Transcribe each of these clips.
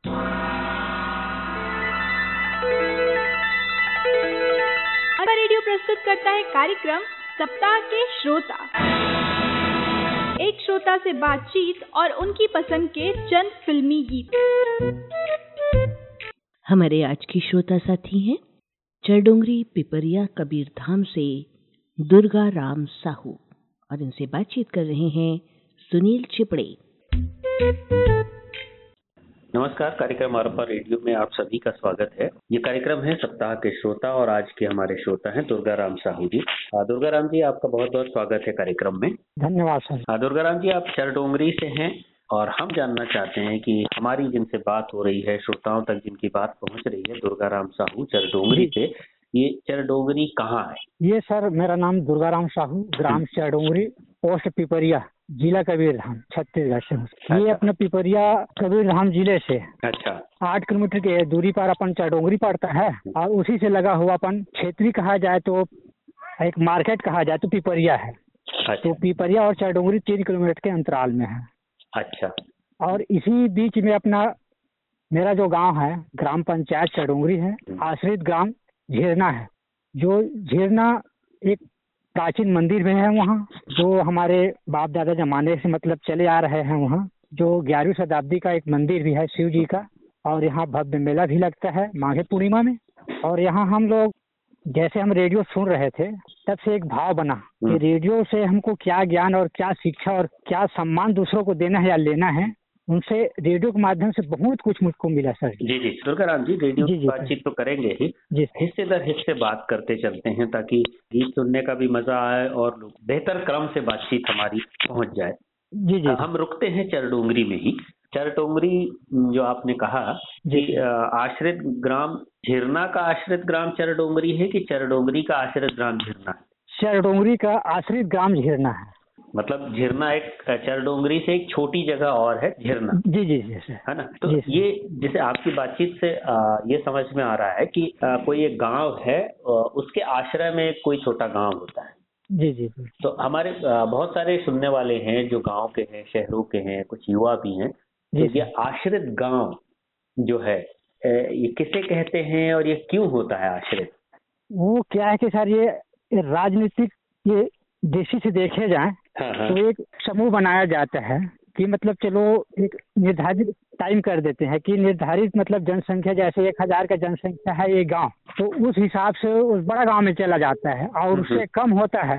Radio प्रस्तुत करता है कार्यक्रम सप्ताह के श्रोता। एक श्रोता से बातचीत और उनकी पसंद के चंद फिल्मी गीत। हमारे आज की श्रोता साथी हैं चरडोंगरी पिपरिया कबीरधाम से दुर्गा राम साहू और इनसे बातचीत कर रहे हैं सुनील चिपड़े। नमस्कार, कार्यक्रम आरपा रेडियो में आप सभी का स्वागत है। ये कार्यक्रम है सप्ताह के श्रोता और आज के हमारे श्रोता हैं दुर्गा राम साहू जी। दुर्गा राम जी, आपका बहुत बहुत स्वागत है कार्यक्रम में। धन्यवाद सर। दुर्गा राम जी, आप चरडोंगरी से हैं और हम जानना चाहते हैं कि हमारी जिनसे बात हो रही है, श्रोताओं तक जिनकी बात पहुंच रही है, दुर्गा राम साहू चरडोंगरी से, ये चरडोंगरी कहाँ है? ये सर मेरा नाम दुर्गा राम साहू, ग्राम चरडोंगरी, पोस्ट पिपरिया, जिला कबीरधाम, छत्तीसगढ़ से हूँ। ये अपना पिपरिया कबीरधाम जिले से 8 किलोमीटर की दूरी पर अपन चरडोंगरी पड़ता है और उसी से लगा हुआ अपन क्षेत्रीय कहा जाए तो एक मार्केट कहा जाए तो पिपरिया है। तो पिपरिया और चरडोंगरी 3 किलोमीटर के अंतराल में है। अच्छा। और इसी बीच में अपना मेरा जो गांव है, ग्राम पंचायत चरडोंगरी है, आश्रित ग्राम झिरना है। जो झिरना एक प्राचीन मंदिर भी है वहाँ, जो हमारे बाप दादा जमाने से मतलब चले आ रहे हैं। वहाँ जो 11वीं शताब्दी का एक मंदिर भी है शिव जी का, और यहाँ भव्य मेला भी लगता है माघी पूर्णिमा में। और यहाँ हम लोग जैसे हम रेडियो सुन रहे थे तब से एक भाव बना कि रेडियो से हमको क्या ज्ञान और क्या शिक्षा और क्या सम्मान दूसरों को देना है या लेना है, उनसे रेडियो के माध्यम से बहुत कुछ मुझको मिला सर। जी जी दुर्गा राम जी, रेडियो की बातचीत तो करेंगे ही, हिस्से दर हिस्से बात करते चलते हैं ताकि गीत सुनने का भी मजा आए और बेहतर क्रम से बातचीत हमारी पहुंच जाए। जी जी। हम रुकते हैं चरडोंगरी में ही। चरडोंगरी जो आपने कहा कि आश्रित ग्राम झिरना का आश्रित ग्राम चरडोंगरी है कि चरडोंगरी का आश्रित ग्राम झिरना है? चरडोंगरी का आश्रित ग्राम झिरना है। मतलब झिरना एक चरडोंगरी से एक छोटी जगह और है झिरना। जी जी जी है ना। तो ये जैसे आपकी बातचीत से ये समझ में आ रहा है कि कोई एक गांव है, उसके आश्रय में कोई छोटा गांव होता है। जी जी जी। तो हमारे बहुत सारे सुनने वाले हैं जो गांव के हैं, शहरों के हैं, कुछ युवा भी हैं। तो ये आश्रित गांव जो है ये किसे कहते हैं और ये क्यों होता है आश्रित? वो क्या है कि सर ये राजनीतिक ये दृष्टि से देखे जाए तो एक समूह बनाया जाता है कि मतलब चलो एक निर्धारित टाइम कर देते हैं कि निर्धारित मतलब जनसंख्या जैसे 1000 का जनसंख्या है ये गांव, तो उस हिसाब से उस बड़ा गांव में चला जाता है। और उससे कम होता है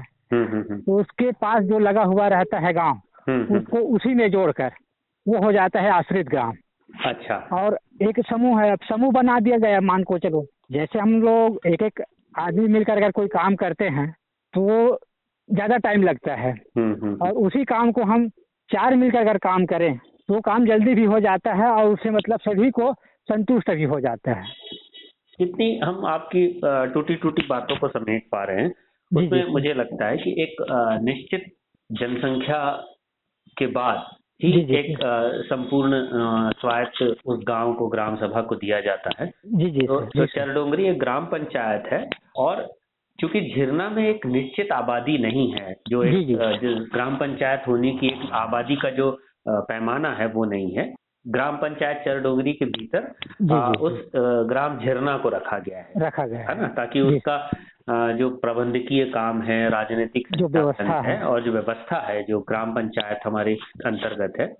तो उसके पास जो लगा हुआ रहता है गांव उसको उसी में जोड़कर वो हो जाता है आश्रित ग्राम। अच्छा। और एक समूह है, अब समूह बना दिया गया, मान को चलो जैसे हम लोग एक एक आदमी मिलकर अगर कोई काम करते हैं तो ज्यादा टाइम लगता है। और उसी काम को हम 4 मिलकर अगर काम करें तो काम जल्दी भी हो जाता है और उससे मतलब सभी को संतुष्ट भी हो जाता है। जितनी हम आपकी टूटी टूटी बातों को समेट पा रहे हैं उसमें मुझे लगता है कि एक निश्चित जनसंख्या के बाद ही एक संपूर्ण स्वायत्त उस गांव को, ग्राम सभा को दिया जाता है। तो चरडोंगरी एक ग्राम पंचायत है और क्योंकि झिरना में एक निश्चित आबादी नहीं है, जो एक ग्राम पंचायत होने की एक आबादी का जो पैमाना है वो नहीं है। ग्राम पंचायत चरडोंगरी के भीतर उस ग्राम झिरना को रखा गया है ना, ताकि उसका जो प्रबंधकीय काम है, राजनीतिक जो व्यवस्था है और जो व्यवस्था है जो ग्राम पंचायत हमारे अंतर्गत है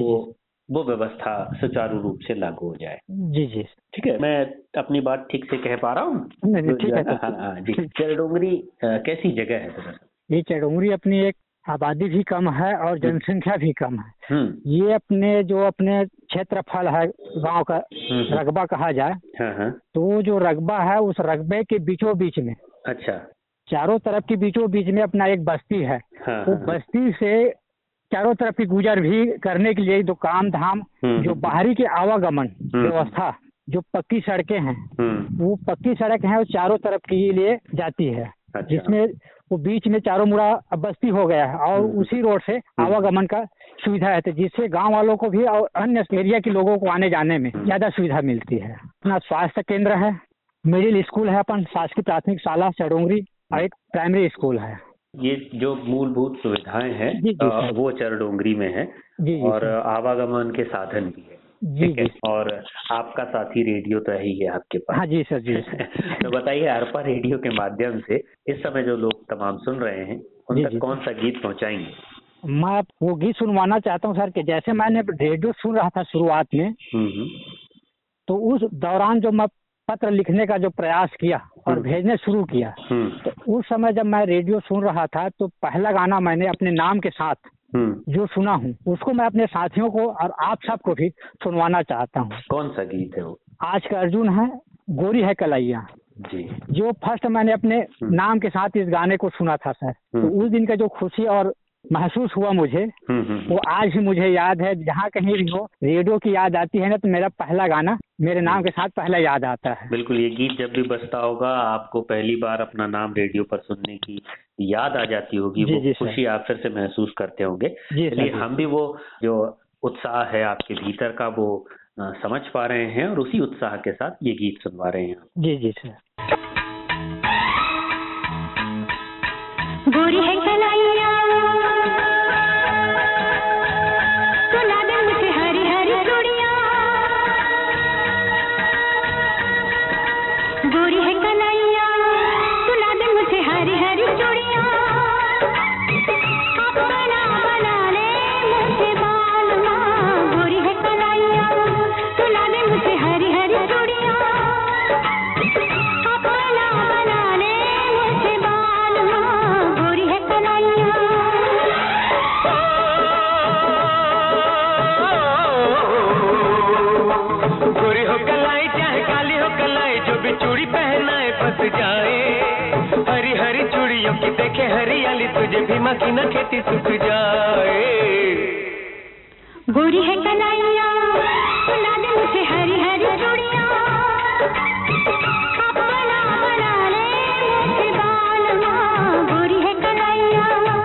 वो व्यवस्था सुचारू रूप से लागू हो जाए। जी जी ठीक है। मैं अपनी बात ठीक से कह पा रहा हूँ? ठीक है। हाँ जी। चरडोंगरी कैसी जगह है सर? ये चरडोंगरी अपनी एक आबादी भी कम है और जनसंख्या भी कम है। ये अपने जो अपने क्षेत्रफल है गांव का रकबा कहा जाए तो जो रकबा है उस रकबे के बीचों बीच में, अच्छा, चारों तरफ के बीचों बीच में अपना एक बस्ती है। तो बस्ती से चारों तरफ की गुजर भी करने के लिए जो काम धाम जो बाहरी के आवागमन व्यवस्था जो पक्की सड़कें हैं वो पक्की सड़क है वो चारों तरफ के लिए जाती है। जिसमें वो बीच में चारों मुड़ा बस्ती हो गया है और उसी रोड से आवागमन का सुविधा है, तो जिससे गांव वालों को भी और अन्य एरिया के लोगों को आने जाने में ज्यादा सुविधा मिलती है। अपना स्वास्थ्य केंद्र है, मिडिल स्कूल है, अपन शासकीय प्राथमिक शाला चरडोंगरी और एक प्राइमरी स्कूल है। ये जो मूलभूत सुविधाएं हैं वो चरडोंगरी में है और आवागमन के साधन भी है। जी ठीक है, जी और आपका साथी रेडियो तो है ही है आपके पास। हाँ जी सर, जी सर। तो बताइए, अरपा रेडियो के माध्यम से इस समय जो लोग तमाम सुन रहे हैं उन जी तक जी कौन सा गीत पहुंचाएंगे? मैं वो गीत सुनवाना चाहता हूँ सर कि जैसे मैंने रेडियो सुन रहा था शुरुआत में, हम्म। तो उस दौरान जो मैं पत्र लिखने का जो प्रयास किया और भेजने शुरू किया, तो उस समय जब मैं रेडियो सुन रहा था तो पहला गाना मैंने अपने नाम के साथ जो सुना हूँ उसको मैं अपने साथियों को और आप सबको भी सुनवाना चाहता हूँ। कौन सा गीत है वो? आज का अर्जुन है, गोरी है कलैया जी। जो फर्स्ट मैंने अपने नाम के साथ इस गाने को सुना था सर, तो उस दिन का जो खुशी और महसूस हुआ मुझे, वो आज भी मुझे याद है। जहाँ कहीं भी हो रेडियो की याद आती है ना, तो मेरा पहला गाना मेरे नाम के साथ पहला याद आता है। बिल्कुल, ये गीत जब भी बजता होगा आपको पहली बार अपना नाम रेडियो पर सुनने की याद आ जाती होगी, जी, वो जी, सर। खुशी आप फिर से महसूस करते होंगे। जी, सर, चलिए, जी। हम भी वो जो उत्साह है आपके भीतर का वो समझ पा रहे हैं और उसी उत्साह के साथ ये गीत सुनवा रहे हैं। जी जी सर। गोरी है कलैया सुला दे मुझे हरी हरी चूड़ियां, गोरी है कलैया सुला दे मुझे हरी हरी चूड़ियां, अपना बना ले मुझे बालमा, गोरी है कलैया सुला दे मुझे हरी हरी चूड़ियां, अपना बना ले मुझे बालमा, गोरी है कलैया। गोरी हो कलाई चाहे काली हो कलाई, जो भी चूड़ी पहनाए फंस जाए, हरी हरी चूड़ियों की देखे हरियाली, तुझे भी मक्खी न खेती सूख जाए। गोरी है कलैया सुला दे मुझे हरी हरी चूड़ियां, अपना बना ले मुझे बालमा, गोरी है कलैया।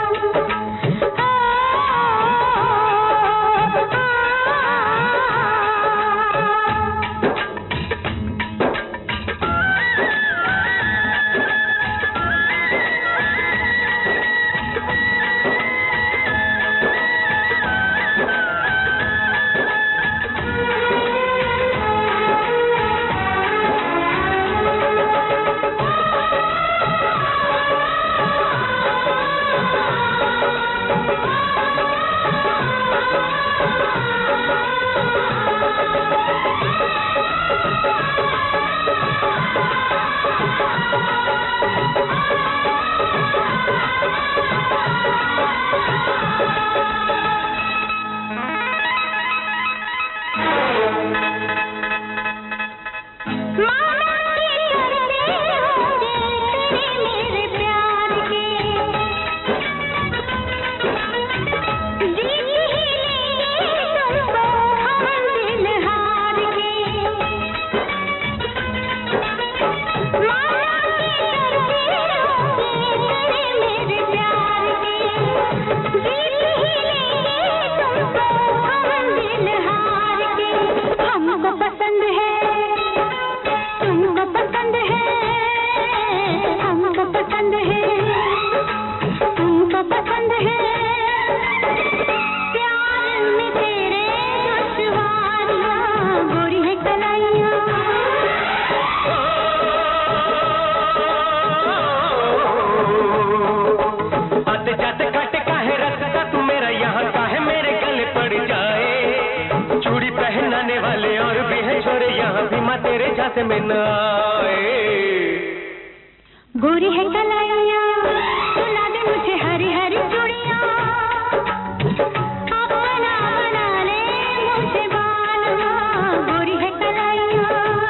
गोरी है कलैया सुला दे मुझे हरी हरी चूड़ियां, अपना बना ले मुझे बालमा, गोरी है कलैया।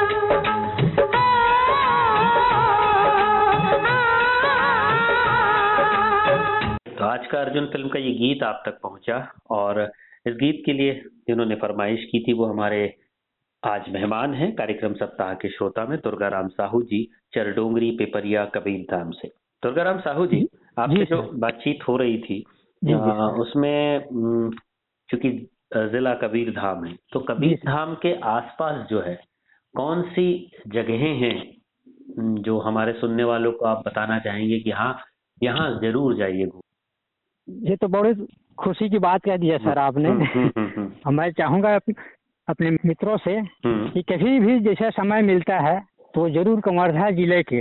तो आज का अर्जुन फिल्म का ये गीत आप तक पहुंचा, और इस गीत के लिए जिन्होंने फरमाइश की थी वो हमारे आज मेहमान हैं कार्यक्रम सप्ताह के श्रोता में दुर्गाराम साहू जी, चरडोंगरी पिपरिया कबीरधाम से। दुर्गाराम साहू जी, आपसे जो बातचीत हो रही थी उसमें चूंकि जिला कबीरधाम है, तो कबीरधाम के आसपास जो है कौन सी जगहें हैं जो हमारे सुनने वालों को आप बताना चाहेंगे कि हाँ यहाँ जरूर जाइए? ये तो बड़ी खुशी की बात कह दी है सर आपने। मैं चाहूंगा अपने मित्रों से कि कभी भी जैसा समय मिलता है तो जरूर कवर्धा जिले के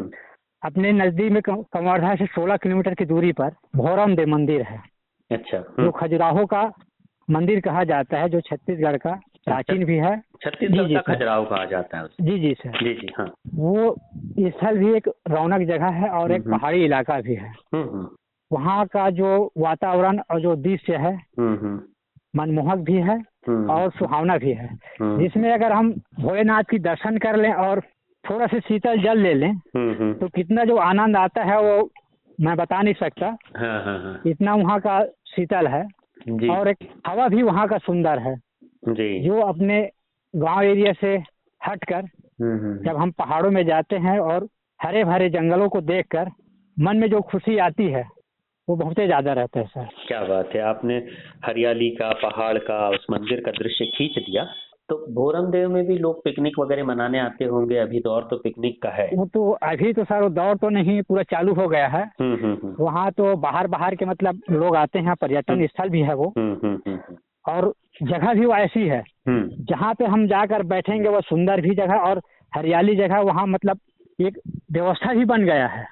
अपने नजदीक में कवर्धा से 16 किलोमीटर की दूरी पर भोरम देव मंदिर है। अच्छा। जो खजुराहो का मंदिर कहा जाता है, जो छत्तीसगढ़ का प्राचीन भी है। छत्तीसगढ़ का खजुराहो कहा जाता है उसे। जी जी सर। जी जी हाँ। वो स्थल भी एक रौनक जगह है और एक पहाड़ी इलाका भी है। वहाँ का जो वातावरण और जो दृश्य है मनमोहक भी है और सुहावना भी है, जिसमें अगर हम भोलेनाथ की दर्शन कर लें और थोड़ा सा शीतल जल ले लें तो कितना जो आनंद आता है वो मैं बता नहीं सकता। इतना वहाँ का शीतल है और एक हवा भी वहाँ का सुंदर है जी। जो अपने गांव एरिया से हटकर जब हम पहाड़ों में जाते हैं और हरे भरे जंगलों को देखकर मन में जो खुशी आती है वो बहुत ही ज्यादा रहता है सर। क्या बात है, आपने हरियाली का, पहाड़ का, उस मंदिर का दृश्य खींच दिया। तो भोरम देव में भी लोग पिकनिक वगैरह मनाने आते होंगे, अभी दौर तो पिकनिक का है। वो तो अभी तो सर दौर तो नहीं, पूरा चालू हो गया है। वहाँ तो बाहर के मतलब लोग आते हैं, पर्यटन स्थल भी है वो। और जगह भी वो ऐसी है जहाँ पे हम जाकर बैठेंगे वो सुंदर भी जगह और हरियाली जगह, वहाँ मतलब एक व्यवस्था भी बन गया है।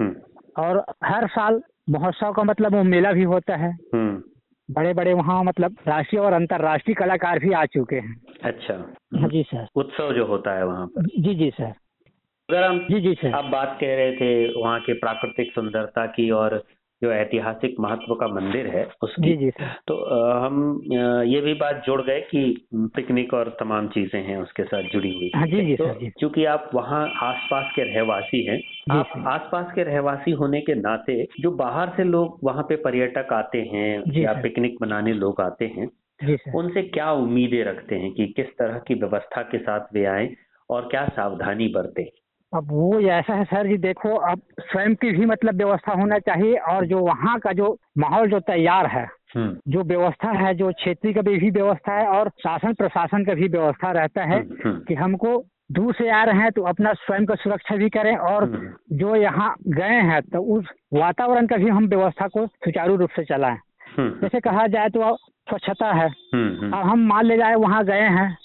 और हर साल महोत्सव का मतलब वो मेला भी होता है। बड़े बड़े वहाँ मतलब राष्ट्रीय और अंतर्राष्ट्रीय कलाकार भी आ चुके हैं। अच्छा। हाँ जी सर। उत्सव जो होता है वहाँ पर। जी जी सर। अगर हम जी सर, आप बात कह रहे थे वहाँ के प्राकृतिक सुंदरता की और जो ऐतिहासिक महत्व का मंदिर है उसकी। जी सर। तो हम ये भी बात जोड़ गए कि पिकनिक और तमाम चीजें हैं उसके साथ जुड़ी हुई। हाँ जी तो सर। चूंकि आप वहाँ आसपास के रहवासी हैं, आप आसपास के रहवासी होने के नाते जो बाहर से लोग वहाँ पे पर्यटक आते हैं या पिकनिक मनाने लोग आते हैं, उनसे क्या उम्मीदें रखते हैं कि किस तरह की व्यवस्था के साथ वे आए और क्या सावधानी बरतें? अब वो ऐसा है सर जी, देखो अब स्वयं की भी मतलब व्यवस्था होना चाहिए और जो वहाँ का जो माहौल जो तैयार है, जो व्यवस्था है, जो क्षेत्रीय का भी व्यवस्था है और शासन प्रशासन का भी व्यवस्था रहता है कि हमको दूर से आ रहे हैं तो अपना स्वयं का सुरक्षा भी करें और जो यहाँ गए हैं तो उस वातावरण का भी हम व्यवस्था को सुचारू रूप से चलाएं। जैसे कहा जाए तो स्वच्छता है। अब हम मान ले जाए वहाँ गए हैं,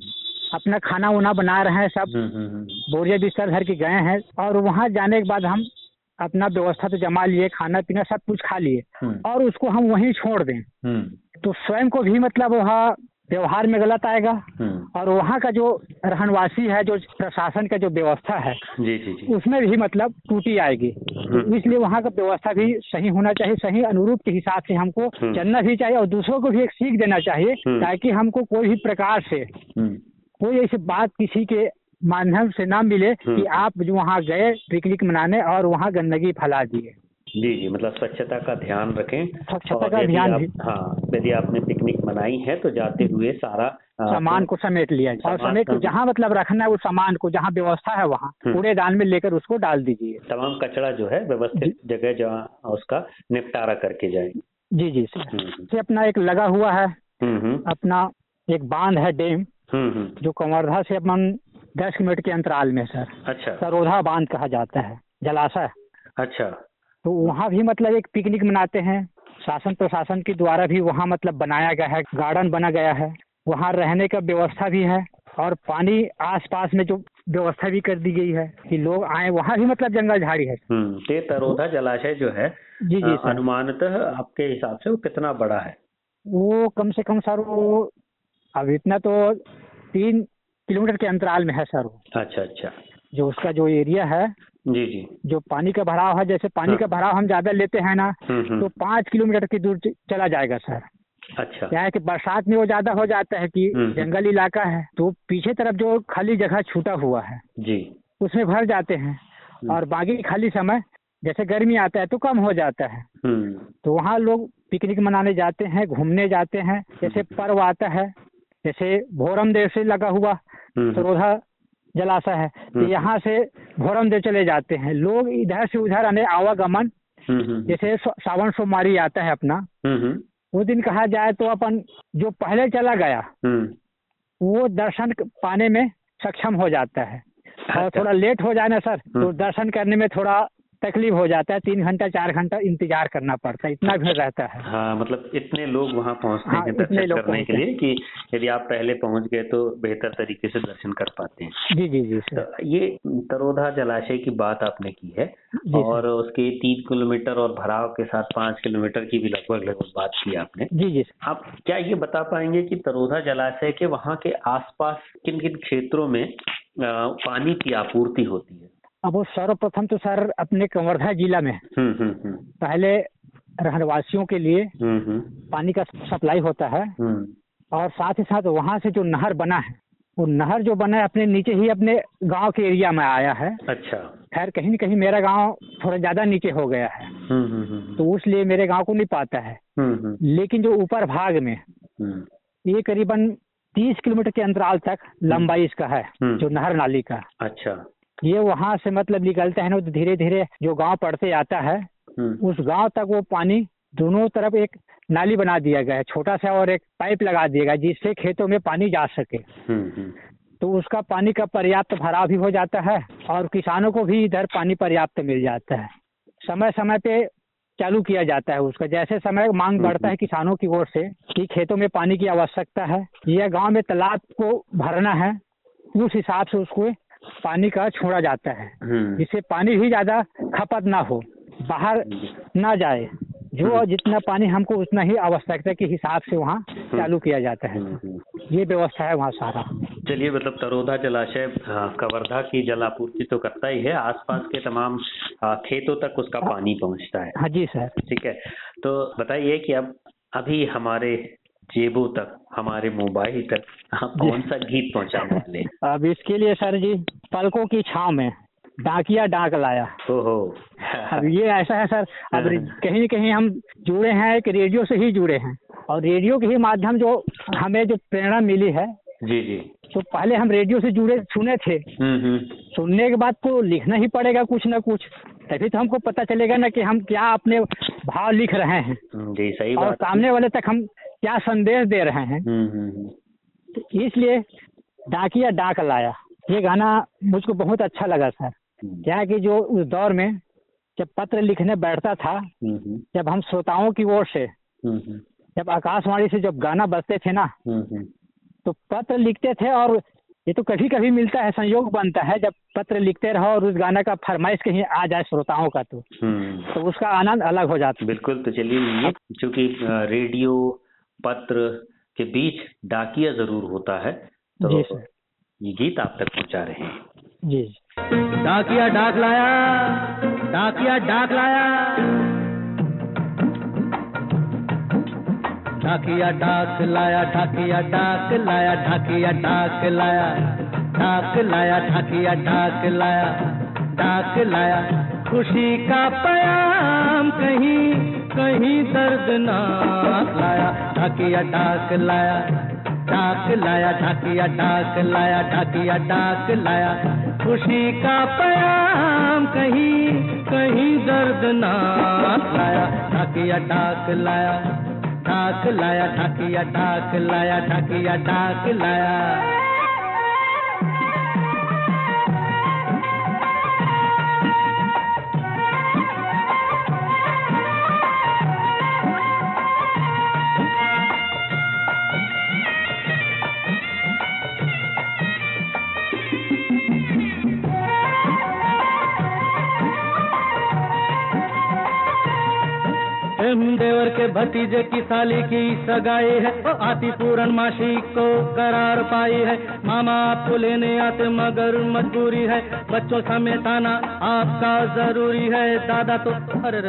अपना खाना उना बना रहे हैं, सब बोरिया बिस्तर भर के गए हैं और वहाँ जाने के बाद हम अपना व्यवस्था तो जमा लिए, खाना पीना सब कुछ खा लिए और उसको हम वहीं छोड़ दें तो स्वयं को भी मतलब वहाँ व्यवहार में गलत आएगा और वहाँ का जो रहनवासी है, जो प्रशासन का जो व्यवस्था है उसमें भी मतलब त्रुटि आएगी। तो इसलिए वहाँ का व्यवस्था भी सही होना चाहिए, सही अनुरूप के हिसाब से हमको चलना भी चाहिए और दूसरों को भी एक सीख देना चाहिए ताकि हमको कोई भी प्रकार से कोई ऐसी बात किसी के माध्यम से ना मिले कि आप जो वहाँ गए पिकनिक मनाने और वहाँ गंदगी फैला दिए। जी, मतलब स्वच्छता का ध्यान रखें। स्वच्छता का ध्यान भी। हाँ, यदि आपने पिकनिक मनाई है तो जाते हुए सारा सामान को समेट लिया और समेट जहाँ मतलब रखना है उस सामान को, जहाँ व्यवस्था है वहाँ कूड़ेदान में लेकर उसको डाल दीजिए। तमाम कचरा जो है व्यवस्थित जगह जहाँ उसका निपटारा करके जाए। जी सर। अपना एक लगा हुआ है अपना एक बांध है, डैम, जो कवर्धा से अपन 10 किलोमीटर के अंतराल में सर। अच्छा। सरोधा बांध कहा जाता है, जलाशय। अच्छा। तो वहाँ भी मतलब एक पिकनिक मनाते हैं, शासन प्रशासन के द्वारा भी वहाँ मतलब बनाया गया है, गार्डन बना गया है, वहाँ रहने का व्यवस्था भी है और पानी आसपास में जो व्यवस्था भी कर दी गई है कि लोग आए, वहाँ भी मतलब जंगल झाड़ी है। ते सरोधा जलाशय जो है जी सर, अनुमानतः आपके हिसाब से वो कितना बड़ा है? वो कम से कम सर वो अब इतना तो 3 किलोमीटर के अंतराल में है सर वो। अच्छा। जो उसका जो एरिया है, जी, जो पानी का भराव है, जैसे पानी का भराव हम ज्यादा लेते हैं ना तो 5 किलोमीटर की दूर चला जाएगा सर। अच्छा। क्या है कि बरसात में वो ज्यादा हो जाता है कि जंगल इलाका है तो पीछे तरफ जो खाली जगह छूटा हुआ है जी उसमें भर जाते हैं और बाकी खाली समय जैसे गर्मी आता है तो कम हो जाता है। तो वहाँ लोग पिकनिक मनाने जाते हैं, घूमने जाते हैं। जैसे पर्व आता है, जैसे भोरम देव से लगा हुआ सरोधा जलाशय है तो यहाँ से भोरम देव चले जाते हैं लोग, इधर से उधर आने आवागमन। जैसे सावन सोमवारी आता है अपना, वो दिन कहा जाए तो अपन जो पहले चला गया वो दर्शन पाने में सक्षम हो जाता है और थोड़ा लेट हो जाए ना सर तो दर्शन करने में थोड़ा तकलीफ हो जाता है, 3 घंटा 4 घंटा इंतजार करना पड़ता है, इतना भीड़ रहता है। हाँ, मतलब इतने लोग वहाँ पहुँचते हाँ, हैं इतने दर्शन लोग करने के पहुँचते लिए कि यदि आप पहले पहुँच गए तो बेहतर तरीके से दर्शन कर पाते हैं। जी जी जी तो सर। ये तरोधा जलाशय की बात आपने की है जी और उसके 3 किलोमीटर और भराव के साथ 5 किलोमीटर की भी लगभग बात की आपने। जी जी सर। आप क्या ये बता पाएंगे कि तरोधा जलाशय के वहाँ के आसपास किन किन क्षेत्रों में पानी की आपूर्ति होती है? अब वो सर्वप्रथम तो सर अपने कवर्धा जिला में हम्म। पहले रहवासियों के लिए हम्म। पानी का सप्लाई होता है, और साथ ही साथ वहाँ से जो नहर बना है, वो नहर जो बना है अपने नीचे ही अपने गांव के एरिया में आया है। अच्छा। खैर कहीं न कहीं मेरा गांव थोड़ा ज्यादा नीचे हो गया है, तो इसलिए मेरे गांव को नहीं पाता है। लेकिन जो ऊपर भाग में ये करीबन 30 किलोमीटर के अंतराल तक लंबाई इसका है, जो नहर नाली का। अच्छा। ये वहाँ से मतलब निकलता है ना, तो धीरे धीरे जो गांव पड़ते आता है उस गांव तक वो पानी दोनों तरफ एक नाली बना दिया गया है, छोटा सा, और एक पाइप लगा दिया गया जिससे खेतों में पानी जा सके। तो उसका पानी का पर्याप्त भराव भी हो जाता है और किसानों को भी इधर पानी पर्याप्त मिल जाता है। समय समय पे चालू किया जाता है उसका, जैसे समय मांग बढ़ता है किसानों की ओर से कि खेतों में पानी की आवश्यकता है या गांव में तालाब को भरना है, उस हिसाब से उसको पानी का छोड़ा जाता है, जिससे पानी भी ज्यादा खपत ना हो, बाहर ना जाए। जो जितना पानी हमको उतना ही आवश्यकता के हिसाब से वहाँ चालू किया जाता है। ये व्यवस्था है वहाँ सारा। चलिए, मतलब तरोधा जलाशय कवर्धा की जल आपूर्ति तो करता ही है, आसपास के तमाम खेतों तक उसका पानी पहुँचता है। हाँ जी सर। ठीक है, तो बताइए कि अब अभी हमारे जेबों तक, हमारे मोबाइल तक आप कौन सा गीत पहुँचाने वाले? अब इसके लिए सर जी, पलकों की छाँव में डाकिया डाक लाया। ओहो। अब ये ऐसा है सर, अब कहीं न कहीं हम जुड़े हैं, एक रेडियो से ही जुड़े हैं, और रेडियो के ही माध्यम जो हमें जो प्रेरणा मिली है। जी जी। तो पहले हम रेडियो से जुड़े सुने थे, सुनने के बाद तो लिखना ही पड़ेगा कुछ ना कुछ, तभी तो हमको पता चलेगा ना कि हम क्या अपने भाव लिख रहे हैं। जी, सही और बात। सामने वाले तक हम क्या संदेश दे रहे हैं। तो इसलिए डाकिया डाक लाया, ये गाना मुझको बहुत अच्छा लगा सर। क्या कि जो उस दौर में जब पत्र लिखने बैठता था, जब हम श्रोताओं की ओर से, जब आकाशवाणी से जब गाना बजते थे ना, तो पत्र लिखते थे, और ये तो कभी कभी मिलता है, संयोग बनता है जब पत्र लिखते रहो और उस गाना का फरमाइश कहीं आ जाए श्रोताओं का, तो उसका आनंद अलग हो जाता है। बिल्कुल। तो चलिए, चूंकि रेडियो पत्र के बीच डाकिया जरूर होता है, तो ये गीत आप तक पहुंचा रहे हैं। जी। डाकिया डाक लाया, डाकिया डाक लाया, डाकिया डाक लाया, डाकिया डाक लाया, डाकिया डाक लाया, डाक लाया, डाकिया डाक लाया, डाक लाया, खुशी का पैगाम कहीं कहीं दर्दनाक लाया, डाकिया डाक लाया, डाक लाया, डाकिया डाक लाया, डाकिया डाक लाया, खुशी का पैगाम कहीं कहीं दर्दनाक लाया, डाकिया डाक लाया, डाक लाया, डाकिया डाक लाया, डाकिया डाक लाया। देवर के भतीजे की साली की सगाई है, आती पूर्णमासी को करार पाई है, मामा आपको लेने आते मगर मजबूरी है, बच्चों समेत आना आपका जरूरी है, दादा तो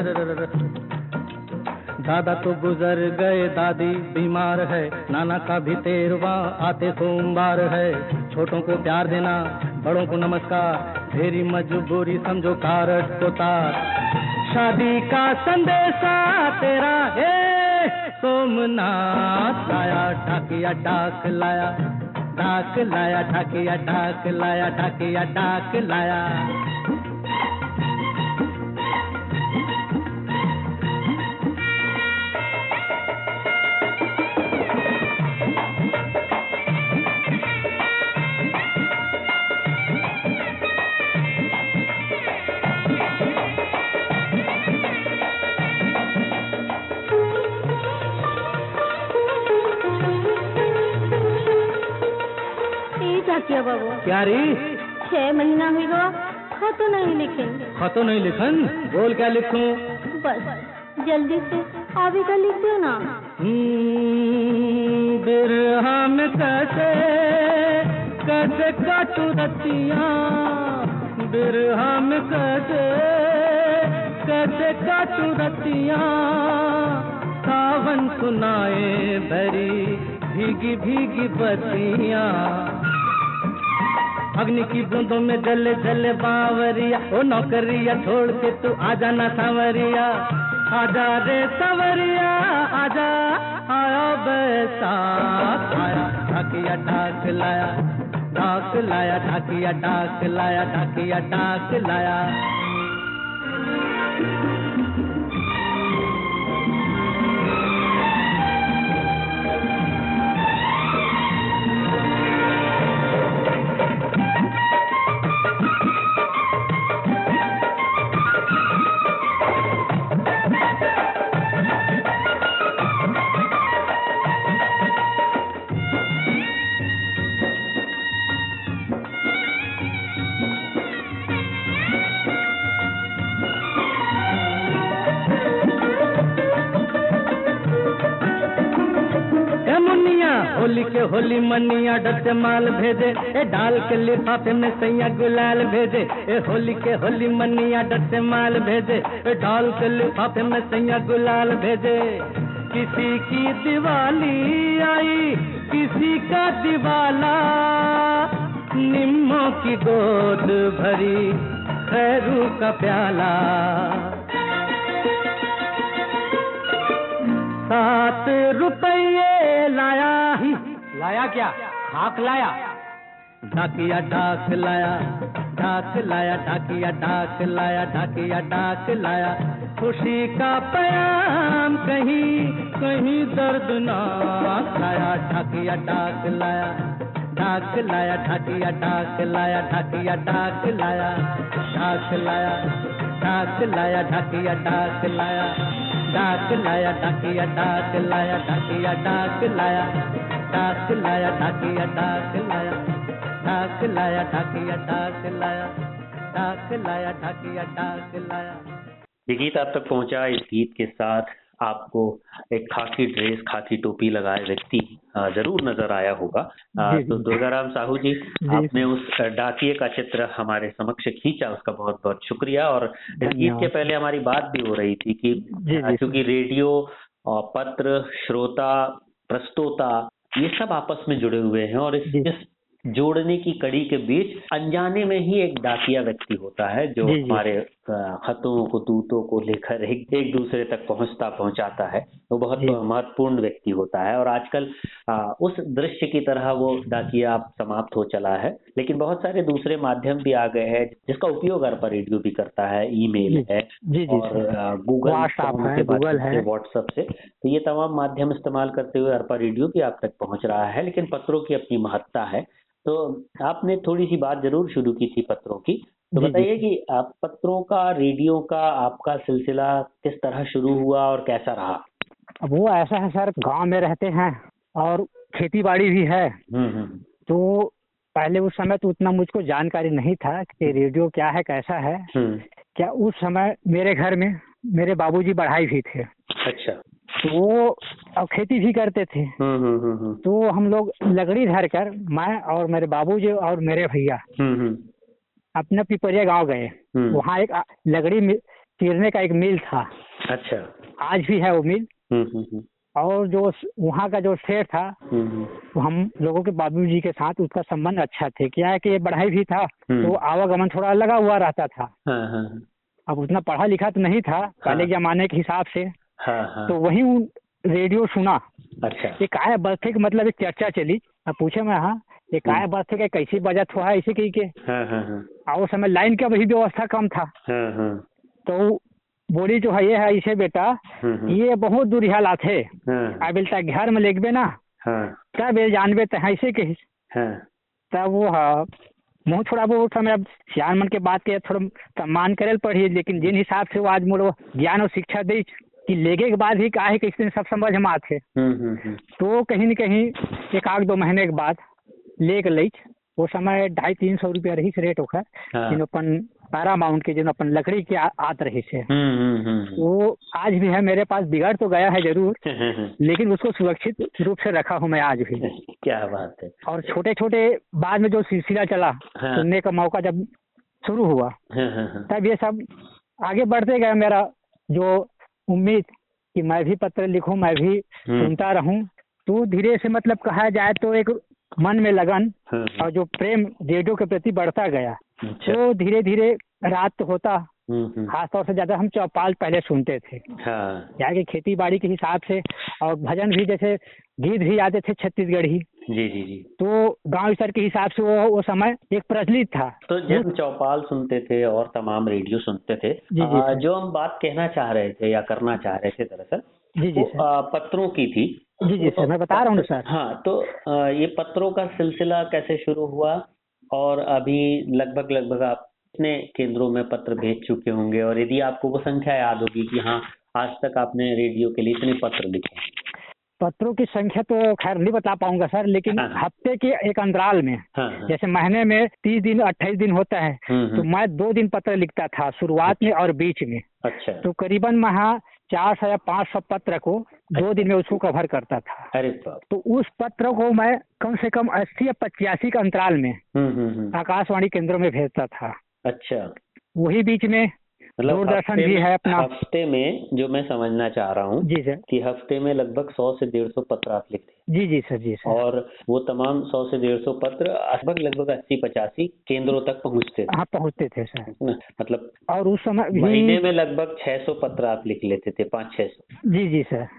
दादा तो गुजर गए, दादी बीमार है, नाना का भी 13वां आते सोमवार है, छोटों को प्यार देना, बड़ों को नमस्कार, तेरी मजबूरी समझो कारट को तार, शादी का संदेशा तेरा है सोमनाथ लाया, डाकिया डाक लाया, डाक लाया, डाकिया डाक लाया, डाकिया डाक लाया। क्या किया बाबू? क्या री? 6 महीना हुई गो, खतो नहीं लिखेंगे। खतो नहीं लिखन? बोल क्या लिखूं? बस जल्दी से अभी का लिख दो ना। बिरहा में कैसे कैसे काटू रतिया, बिरहा में कैसे कैसे काटू रतिया, सावन सुनाए भरी भीगी भीगी बतिया, अग्नि की बूंदों में जले जले बावरिया, ओ नौकरिया छोड़ के तू आजा ना सांवरिया, आजा रे सांवरिया आजा, आया बैसाख आया, ढाकिया ढाक लाया, ढाक लाया, ढाकिया ढाक लाया, ढाकिया ढाक लाया। होली के होली मनिया डट माल भेजे, ए डाल के लिफाफे में सैया गुलाल भेजे, ए होली के होली मनिया डट माल भेजे, ए डाल के लिफाफे में सैया गुलाल भेजे। किसी की दिवाली आई किसी का दिवाला, निम्मों की गोद भरी खैरू का प्याला, 7 रुपये लाया, लाया क्या? खाक लाया, ढाकिया ढाक लाया, ढाक लाया, ढाकिया ढाक लाया, ढाकिया ढाक लाया, खुशी का पैगाम कहीं कहीं दर्दनाक लाया, ढाकिया ढाक लाया, ढाक लाया, ढाकिया ढाक लाया, ढाकिया ढाक लाया, ढाक लाया, ढाक लाया, ढाकिया ढाक लाया, ढाक लाया, ढाकिया ढाक लाया, ढाकिया ढाक लाया, ढाक लाया, ढाकिया ढाक लाया, ढाक लाया, ढाकिया ढाक लाया, ढाक लाया, ढाकिया ढाक लाया। ये गीत आप तक पहुंचा। इस गीत के साथ आपको एक खाकी ड्रेस खाकी टोपी लगाए व्यक्ति जरूर नजर आया होगा। तो दुर्गाराम साहू जी, आपने उस डाकिये का चित्र हमारे समक्ष खींचा, उसका बहुत बहुत शुक्रिया। और इस गीत के पहले हमारी बात भी हो रही थी कि क्योंकि रेडियो और पत्र, श्रोता, प्रस्तोता, ये सब आपस में जुड़े हुए हैं और इस जोड़ने की कड़ी के बीच अनजाने में ही एक डाकिया व्यक्ति होता है जो हमारे खतों को, दूतों को लेकर एक दूसरे तक पहुंचाता है। वो बहुत महत्वपूर्ण व्यक्ति होता है और आजकल उस दृश्य की तरह वो डाकिया समाप्त हो चला है, लेकिन बहुत सारे दूसरे माध्यम भी आ गए हैं जिसका उपयोग अरपा रेडियो भी करता है, ईमेल है और गूगल है, व्हाट्सएप से। तो ये तमाम माध्यम इस्तेमाल करते हुए अरपा रेडियो भी आप तक पहुंच रहा है, लेकिन पत्रों की अपनी महत्ता है। तो आपने थोड़ी सी बात जरूर शुरू की थी पत्रों की, तो बताइए कि आप पत्रों का, रेडियो का आपका सिलसिला किस तरह शुरू हुआ और कैसा रहा? वो ऐसा है सर, गांव में रहते हैं और खेती बाड़ी भी है। तो पहले उस समय तो उतना मुझको जानकारी नहीं था कि रेडियो क्या है, कैसा है। क्या उस समय मेरे घर में मेरे बाबूजी बढ़ाई भी थे। अच्छा। तो वो अब खेती भी करते थे। तो हम लोग लकड़ी धर कर, मैं और मेरे बाबूजी और मेरे भैया अपने पिपरिया गांव गए। वहाँ एक लकड़ी चीरने का एक मिल था। अच्छा। आज भी है वो मिल। और जो वहाँ का जो सेठ था, तो हम लोगों के बाबूजी के साथ उसका संबंध अच्छा थे। क्या है कि ये बढ़ाई भी था तो आवागमन थोड़ा लगा हुआ रहता था। अब उतना पढ़ा लिखा तो नहीं था पहले जमाने के हिसाब से। तो वही रेडियो सुना। अच्छा। ये काय बर्थडे के मतलब एक चर्चा चली। अब पूछे मैं, हाँ ये काय बर्थडे का कैसी बजट हुआ है इसी के। और उस समय लाइन का भी व्यवस्था कम था। तो बोली जो है ये है इसे बेटा, ये बहुत दूर हालात है। अब घर में लेगबे ना तब ये जानबे तो ऐसे के। तब वो मुँह थोड़ा बहुत समय अब सियान मन के बात के थोड़ा सम्मान करे पड़ी, लेकिन जिन हिसाब से वो आज मोड़ ज्ञान और शिक्षा दी कि लेगे के बाद ही काहे कि दिन सब समझ में आते। तो कहीं न कहीं 1-2 महीने के बाद लेके लई वो समय 250-300 रुपया रही से रेट होकर हाँ। जिन अपन पैरामाउंट के जिन अपन लकड़ी के आत रही से हम्म। वो आज भी है मेरे पास। बिगड़ तो गया है जरूर, लेकिन उसको सुरक्षित रूप से रखा हूँ मैं आज भी। क्या बात है। और छोटे छोटे बाद में जो सिलसिला चला, हाँ। सुनने का मौका जब शुरू हुआ, तब ये सब आगे बढ़ते गए। मेरा जो उम्मीद कि मैं भी पत्र लिखूं, मैं भी सुनता रहूं, तो धीरे से मतलब कहा जाए तो एक मन में लगन और जो प्रेम रेडियो के प्रति बढ़ता गया। तो धीरे धीरे रात तो होता, खासतौर से ज्यादा हम चौपाल पहले सुनते थे, यहाँ की खेती बाड़ी के हिसाब से, और भजन भी जैसे गीत भी आते थे छत्तीसगढ़ी। जी। तो गांव स्तर के हिसाब से वो समय एक प्रचलित था। तो जब चौपाल सुनते थे और तमाम रेडियो सुनते थे, जो हम बात कहना चाह रहे थे या करना चाह रहे थे दरअसल जी पत्रों की थी। जी सर, मैं बता रहा हूँ सर। हाँ, तो ये पत्रों का सिलसिला कैसे शुरू हुआ, और अभी लगभग आप कितने केंद्रों में पत्र भेज चुके होंगे, और यदि आपको वो संख्या याद होगी कि हाँ आज तक आपने रेडियो के लिए इतने पत्र लिखे? पत्रों की संख्या तो खैर नहीं बता पाऊंगा सर, लेकिन हफ्ते के एक अंतराल में, जैसे महीने में 30 दिन 28 दिन होता है, तो मैं 2 दिन पत्र लिखता था, शुरुआत में और बीच में। अच्छा। तो करीबन मैं 400 या 500 पत्र को 2 दिन में उसको कवर करता था। अरे बाप। तो उस पत्र को मैं कम से कम 80 या 85 के अंतराल में आकाशवाणी केंद्रों में भेजता था। अच्छा। वही बीच में दूरदर्शन भी है अपना। हफ्ते में, जो मैं समझना चाह रहा हूँ जी सर, कि हफ्ते में लगभग 100 से 150 पत्र आप लिखते हैं। जी सर। और वो तमाम 100 से 150 पत्र लगभग 80-85 केंद्रों तक पहुँचते थे। हाँ, पहुँचते थे सर। मतलब और उस समय महीने में लगभग 600 पत्र आप लिख लेते थे, 500-600। जी सर।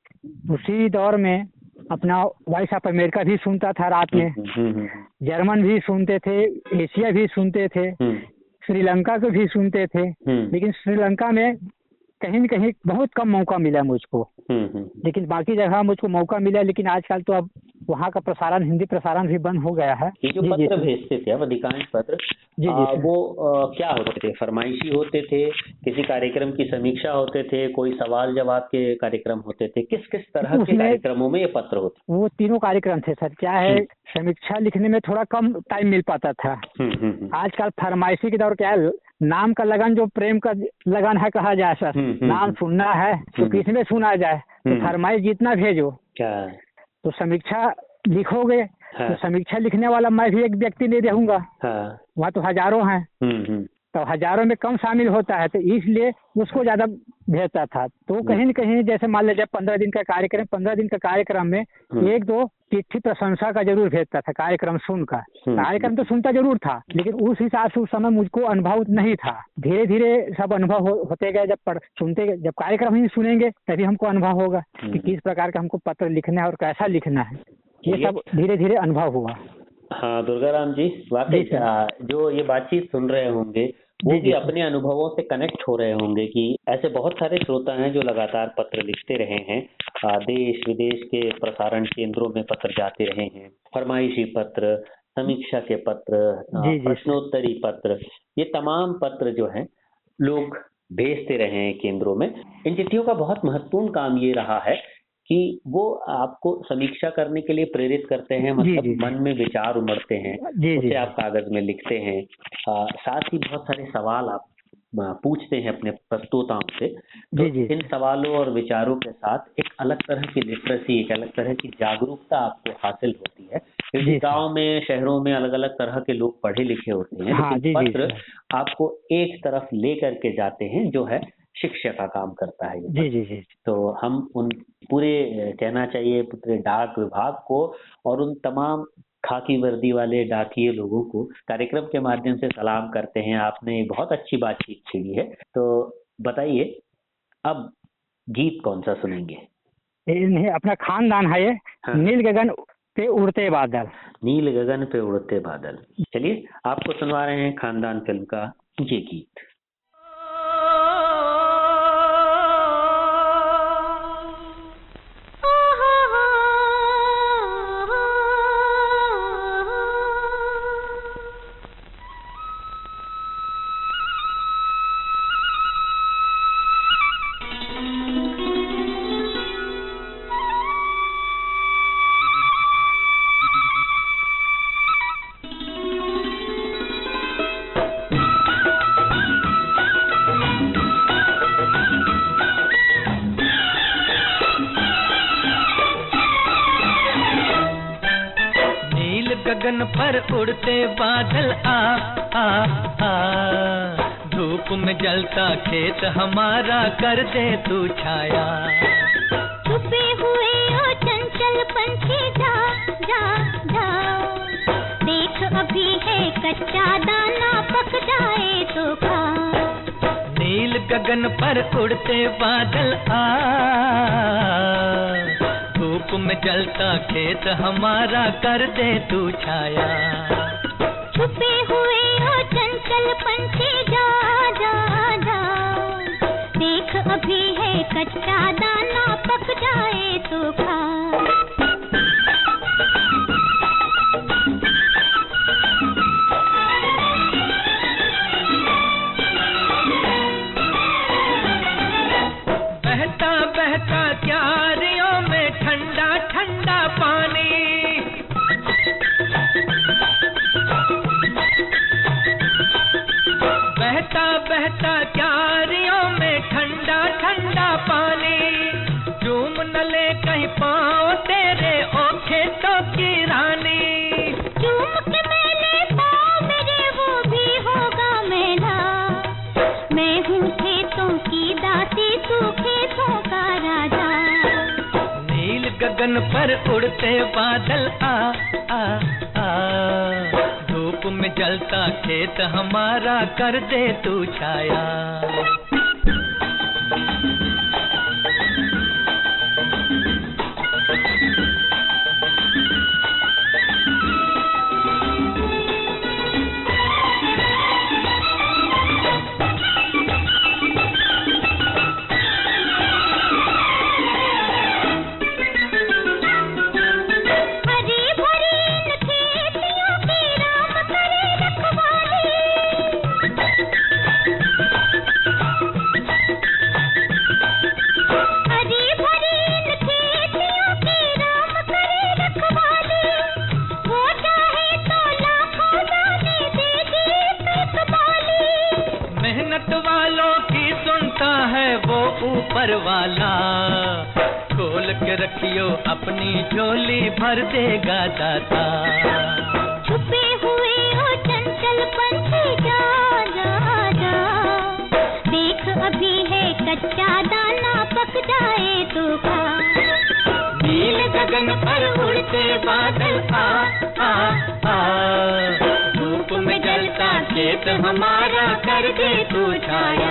उसी दौर में अपना वॉइस ऑफ अमेरिका भी सुनता था रात में, जर्मन भी सुनते थे, एशिया भी सुनते थे, श्रीलंका को भी सुनते थे। लेकिन श्रीलंका में कहीं न कहीं बहुत कम मौका मिला मुझको, लेकिन बाकी जगह मुझको मौका मिला। लेकिन आजकल तो अब वहाँ का प्रसारण, हिंदी प्रसारण भी बंद हो गया है। ये जो पत्र भेजते थे अब अधिकांश पत्र, वो क्या होते थे? फरमाइशी होते थे, किसी कार्यक्रम की समीक्षा होते थे, कोई सवाल जवाब के कार्यक्रम होते थे? किस किस तरह के कार्यक्रमों में ये पत्र होते? वो तीनों कार्यक्रम थे सर। क्या है, समीक्षा लिखने में थोड़ा कम टाइम मिल पाता था। आजकल फरमाइशी के दौर क्या है, नाम का लगन, जो प्रेम का लगन है कहा जाए सर, नाम सुनना है तो किसमें सुना जाए, तो फरमाइश जितना भेजो। तो समीक्षा लिखोगे तो समीक्षा लिखने वाला मैं भी एक व्यक्ति नहीं रहूंगा, वहाँ तो हजारों हैं, तो हजारों में कम शामिल होता है, तो इसलिए उसको ज्यादा भेजता था। तो कहीं न कहीं जैसे मान लीजिए 15 दिन का कार्यक्रम, 15 दिन का कार्यक्रम में 1-2 चिट्ठी प्रशंसा का जरूर भेजता था कार्यक्रम सुनकर। कार्यक्रम तो सुनता जरूर था, लेकिन उस हिसाब से उस समय मुझको अनुभव नहीं था। धीरे धीरे सब अनुभव होते गए। जब कार्यक्रम ही सुनेंगे तभी हमको अनुभव होगा कि किस प्रकार का हमको पत्र लिखना है और कैसा लिखना है। ये सब धीरे धीरे अनुभव हुआ। हाँ दुर्गाराम जी, वाकई जो ये बातचीत सुन रहे होंगे वो भी अपने अनुभवों से कनेक्ट हो रहे होंगे कि ऐसे बहुत सारे श्रोता हैं जो लगातार पत्र लिखते रहे हैं, देश विदेश के प्रसारण केंद्रों में पत्र जाते रहे हैं, फरमाइशी पत्र, समीक्षा के पत्र, प्रश्नोत्तरी पत्र, ये तमाम पत्र जो हैं लोग भेजते रहे हैं केंद्रों में। इन चिट्ठियों का बहुत महत्वपूर्ण काम ये रहा है कि वो आपको समीक्षा करने के लिए प्रेरित करते हैं, मतलब मन में विचार उमड़ते हैं, उसे आप कागज में लिखते हैं। साथ ही बहुत सारे सवाल आप पूछते हैं अपने प्रस्तोताओं से। तो इन सवालों और विचारों के साथ एक अलग तरह की लिटरेसी, एक अलग तरह की जागरूकता आपको हासिल होती है, क्योंकि गांव में, शहरों में अलग अलग तरह के लोग पढ़े लिखे होते हैं, लेकिन पत्र आपको एक तरफ ले करके जाते हैं जो है शिक्षा का काम करता है। जी। तो हम उन पूरे, कहना चाहिए पूरे डाक विभाग को और उन तमाम खाकी वर्दी वाले डाकिए लोगों को कार्यक्रम के माध्यम से सलाम करते हैं। आपने बहुत अच्छी बातचीत छेड़ी है। तो बताइए, अब गीत कौन सा सुनेंगे? अपना खानदान है ये, नील गगन पे उड़ते बादल। नील गगन पे उड़ते बादल। चलिए आपको सुनवा रहे हैं खानदान फिल्म का ये गीत। पर उड़ते बादल आ आ धूप में जलता खेत हमारा कर दे तू छाया। छुपे हुए ओ चंचल पंछी जा जा जा, देख अभी है कच्चा दाना पक जाए तो खा। नील गगन पर उड़ते बादल आ धूप में जलता खेत हमारा कर दे तू छाया। छुपे हुए हो चंचल पंछी जा जा जा, देख अभी है कच्चा दाना पक जाए तो खा। बहता बहता क्यारियों में ठंडा ठंडा पानी, बहता बहता क्यारियों में ठंडा ठंडा पानी, चूम न ले कहीं पाँव तेरे ओ खेतों की रानी। चूम के मेले पाँव मेरे वो भी होगा मेला, मैं हूँ खेतों की दासी तू खेतों का राजा। नील गगन पर उड़ते बादल आ आ आ धूप में जलता खेत हमारा कर दे तू छाया। ऊपर वाला खोल के रखियो अपनी झोली भर देगा दाता। छुपे हुए हो चंचल पंछी जा जा जा, देख अभी है कच्चा दाना पक जाए तो खा। नील गगन पर उड़ते बादल आ आ आ धूप में जलता खेत हमारा कर दे तू छाया।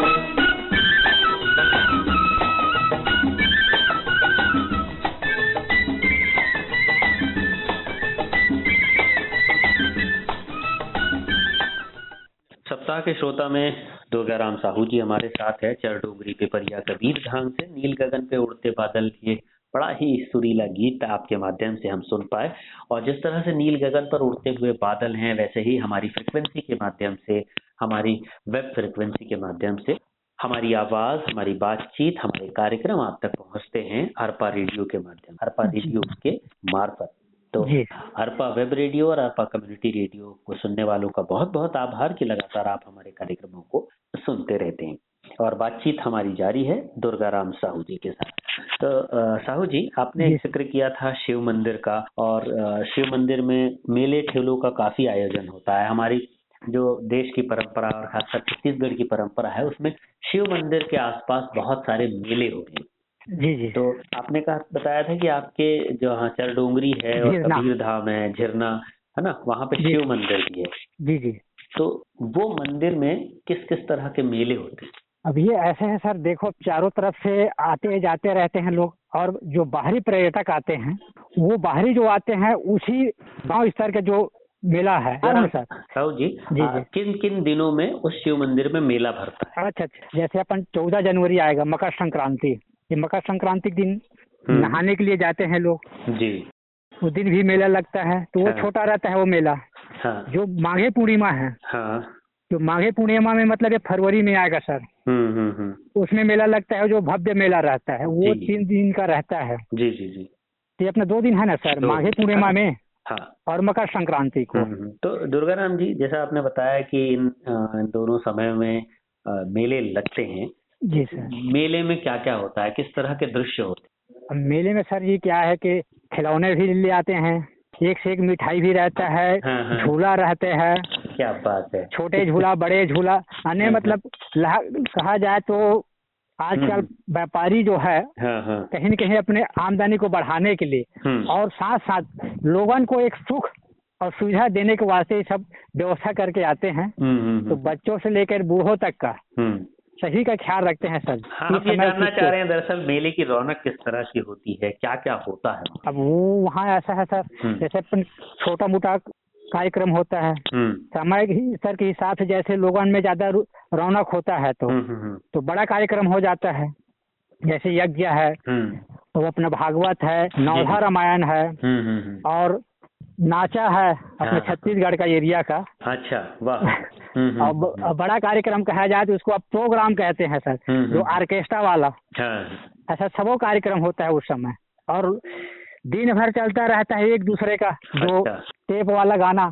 सप्ताह के श्रोता में दुर्गाराम साहू जी हमारे साथ है। चरडोगरी पिपरिया कबीर धाम से नील गगन पे उड़ते बादल, ये बड़ा ही सुरीला गीत आपके माध्यम से हम सुन पाए। और जिस तरह से नील गगन पर उड़ते हुए बादल हैं, वैसे ही हमारी फ्रिक्वेंसी के माध्यम से, हमारी वेब फ्रिक्वेंसी के माध्यम से हमारी आवाज, हमारी बातचीत, हमारे कार्यक्रम आप तक पहुंचते हैं अरपा रेडियो के माध्यम, अरपा रेडियो के मार्फत। तो अरपा वेब रेडियो और अरपा कम्युनिटी रेडियो को सुनने वालों का बहुत बहुत आभार कि लगातार आप हमारे कार्यक्रमों को सुनते रहते हैं। और बातचीत हमारी जारी है दुर्गाराम साहू जी के साथ। तो साहू जी, आपने जिक्र किया था शिव मंदिर का, और शिव मंदिर में मेले ठेलों का काफी आयोजन होता है। हमारी जो देश की परंपरा और खासकर छत्तीसगढ़ की परंपरा है, उसमें शिव मंदिर के आसपास बहुत सारे मेले हो रहे हैं। जी जी। तो आपने बताया था कि आपके जो यहाँ चरडोंगरी है और कबीर धाम है, झिरना है ना, वहाँ पे शिव मंदिर भी है। जी जी। तो वो मंदिर में किस किस तरह के मेले होते हैं? अब ये ऐसे है सर, देखो चारों तरफ से आते जाते रहते हैं लोग, और जो बाहरी पर्यटक आते हैं वो बाहरी जो आते हैं उसी गांव स्तर के जो मेला है सर। साहू जी, किन किन दिनों में उस शिव मंदिर में मेला भरता है? अच्छा, जैसे अपन 14 जनवरी आएगा मकर संक्रांति, ये मकर संक्रांति के दिन नहाने के लिए जाते हैं लोग जी, उस दिन भी मेला लगता है। तो वो छोटा रहता है वो मेला। जो माघे पूर्णिमा है, जो माघे पूर्णिमा में मतलब ये फरवरी में आएगा सर, उसमें मेला लगता है जो भव्य मेला रहता है, वो 3 दिन का रहता है। जी जी जी। ये अपने 2 दिन है ना सर, माघे पूर्णिमा में और मकर संक्रांति को। तो दुर्गाराम जी, जैसा आपने बताया कि इन दोनों समय में मेले लगते हैं। जी सर। मेले में क्या क्या होता है, किस तरह के दृश्य होते हैं? मेले में सर ये क्या है कि खिलौने भी ले आते हैं, एक से एक मिठाई भी रहता है, हाँ। झूला रहते हैं, क्या बात है। छोटे झूला बड़े झूला अन्य मतलब कहा जाए तो आजकल व्यापारी जो है कहीं न कहीं अपने आमदनी को बढ़ाने के लिए और साथ साथ लोगों को एक सुख और सुविधा देने के वास्ते ये सब व्यवस्था करके आते हैं। तो बच्चों से लेकर बूढ़ों तक का सही का ख्याल रखते हैं सर। हाँ, हम ये जानना चाह रहे हैं दरअसल मेले की रौनक किस तरह की होती है, क्या क्या होता है। अब वो वहाँ ऐसा है सर, जैसे अपन छोटा मोटा कार्यक्रम होता है समय ही सर के हिसाब से, जैसे लोगों में ज्यादा रौनक होता है तो बड़ा कार्यक्रम हो जाता है, जैसे यज्ञ है तो अपना भागवत है, नौधा रामायण है और नाचा है अपने छत्तीसगढ़ का एरिया का। अच्छा, वाह। अब बड़ा कार्यक्रम कहा जाए तो उसको अब प्रोग्राम कहते हैं सर, जो ऑर्केस्ट्रा वाला ऐसा सब कार्यक्रम होता है उस समय, और दिन भर चलता रहता है एक दूसरे का जो टेप वाला गाना,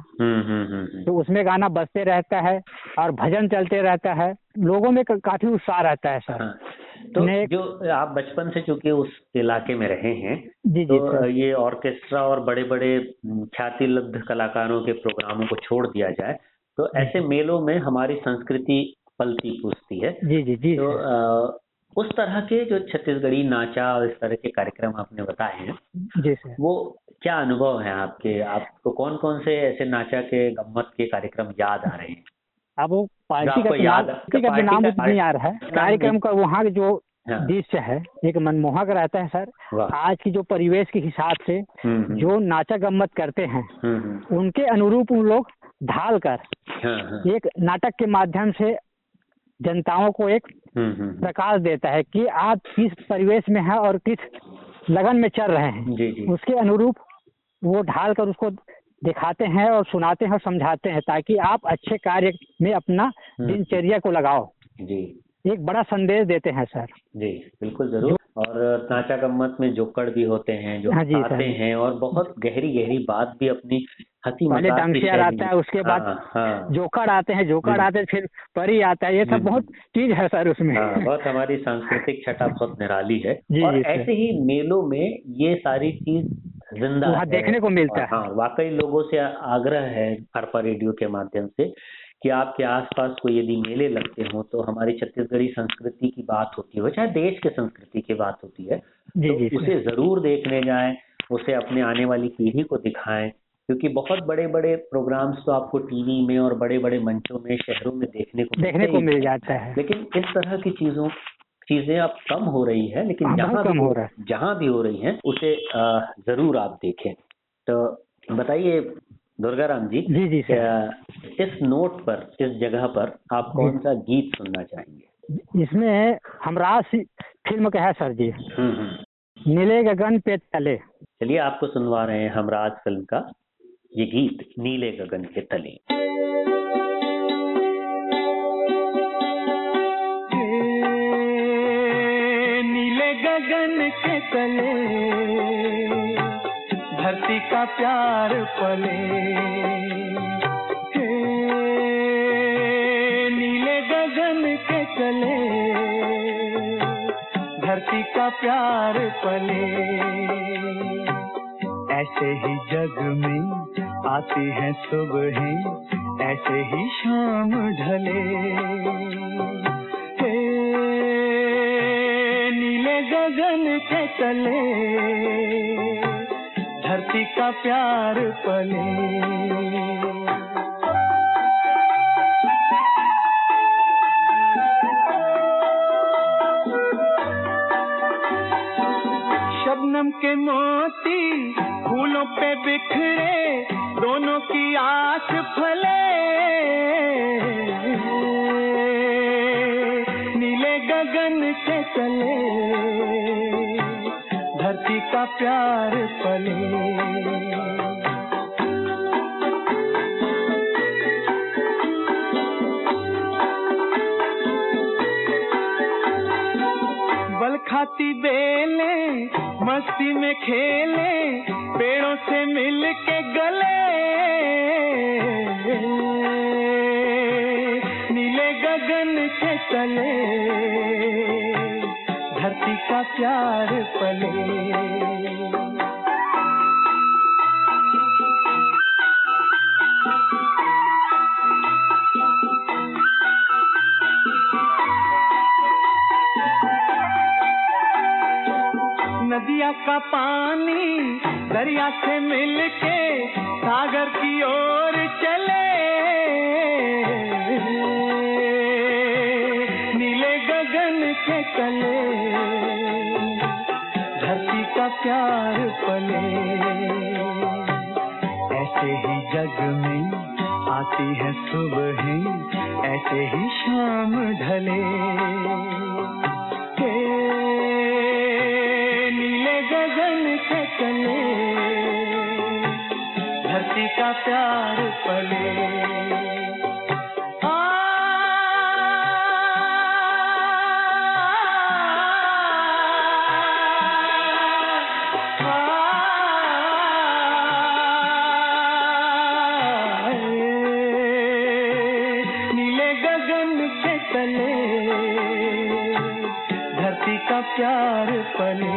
तो उसमें गाना बजते रहता है और भजन चलते रहता है, लोगों में काफी उत्साह रहता है सर। तो जो आप बचपन से चूंकि उस इलाके में रहे हैं जी तो ये ऑर्केस्ट्रा और बड़े बड़े ख्याति लब्ध कलाकारों के प्रोग्रामों को छोड़ दिया जाए तो ऐसे मेलों में हमारी संस्कृति पलती पूछती है। जी तो उस तरह के जो छत्तीसगढ़ी नाचा और इस तरह के कार्यक्रम आपने बताए हैं जी सर, वो क्या अनुभव है आपके? आपको कौन कौन से ऐसे नाचा के गम्मत के कार्यक्रम याद आ रहे हैं? अब वो पार्टी का नाम नहीं आ रहा है कार्यक्रम का, वहाँ जो दृश्य है एक मनमोहक रहता है सर। आज की जो परिवेश के हिसाब से जो नाचा गम्मत करते हैं उनके अनुरूप उन लोग ढाल कर एक नाटक के माध्यम से जनताओं को एक प्रकाश देता है कि आप किस परिवेश में हैं और किस लगन में चल रहे हैं, उसके अनुरूप वो ढाल कर उसको दिखाते हैं और सुनाते हैं और समझाते हैं ताकि आप अच्छे कार्य में अपना दिनचर्या को लगाओ। एक बड़ा संदेश देते हैं सर। जी बिल्कुल जरूर। और नाचा गम्मत में जोकड़ भी होते हैं जो आते हैं और बहुत गहरी गहरी बात भी अपनी हंसी पहले डांसियर आता है, उसके बाद जोकड़ आते हैं, जोकड़ आते हैं फिर परी आता है, ये सब बहुत चीज है सर उसमें। बहुत हमारी सांस्कृतिक छटा बहुत निराली है और ऐसे ही मेलों में ये सारी चीज जिंदा वहाँ देखने को मिलता है। हाँ, वाकई लोगों से आग्रह है हरपा रेडियो के माध्यम से कि आपके आसपास कोई यदि मेले लगते हो तो हमारी छत्तीसगढ़ी संस्कृति की बात होती है, चाहे देश के संस्कृति की बात होती है, तो उसे जरूर देखने जाएं, उसे अपने आने वाली पीढ़ी को दिखाएं, क्योंकि बहुत बड़े बड़े प्रोग्राम्स तो आपको टीवी में और बड़े बड़े मंचों में शहरों में देखने को मिल जाता है, लेकिन इस तरह की चीजें अब कम हो रही है, लेकिन जहाँ भी हो रही हैं उसे जरूर आप देखें। तो बताइए दुर्गाराम जी, इस नोट पर, इस जगह पर आप कौन सा गीत सुनना चाहेंगे? इसमें हमराज फिल्म का है सर जी, नीले गगन पे तले। चलिए आपको सुनवा रहे हैं हमराज फिल्म का ये गीत, नीले गगन के तले। नीले गगन के तले धरती का प्यार पले, नीले गगन के तले धरती का प्यार पले, ऐसे ही जग में आती हैं सुबहें, ऐसे ही शाम ढले, नीले गगन के तले धरती का प्यार पले। शबनम के मोती फूलों पे बिखरे, दोनों की आस फले, नीले गगन के तले धरती का प्यार पले। बल खाती बेलें मस्ती में खेले, पेड़ों से मिल के गले, नीले गगन के तले धरती का प्यार पले। का पानी दरिया से मिलके सागर की ओर चले, नीले गगन के तले धरती का प्यार पले, ऐसे ही जग में आती है सुबह, ऐसे ही शाम ढले, नीले गगन के तले धरती का प्यार पले। प्यार पले,